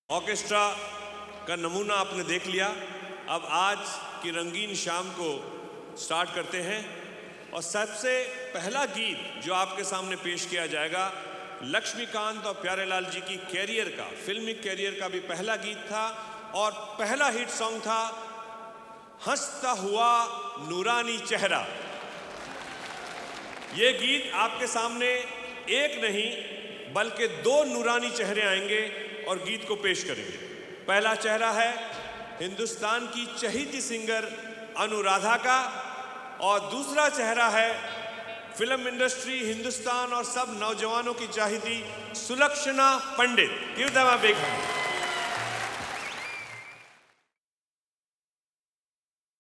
Orchestra का नमूना आपने देख लिया। अब आज की रंगीन शाम को स्टार्ट करते हैं और सबसे पहला गीत जो आपके सामने पेश किया जाएगा लक्ष्मीकांत और प्यारेलाल जी की कैरियर का, फिल्मी कैरियर का भी पहला गीत था और पहला हिट सॉन्ग था हंसता हुआ नूरानी चेहरा। ये गीत आपके सामने एक नहीं बल्कि दो नूरानी चेहरे आएंगे और गीत को पेश करेंगे। पहला चेहरा है हिंदुस्तान की चहेती सिंगर अनुराधा का और दूसरा चेहरा है फिल्म इंडस्ट्री, हिंदुस्तान और सब नौजवानों की चाहती Sulakshana Pandit. Give them a big hand.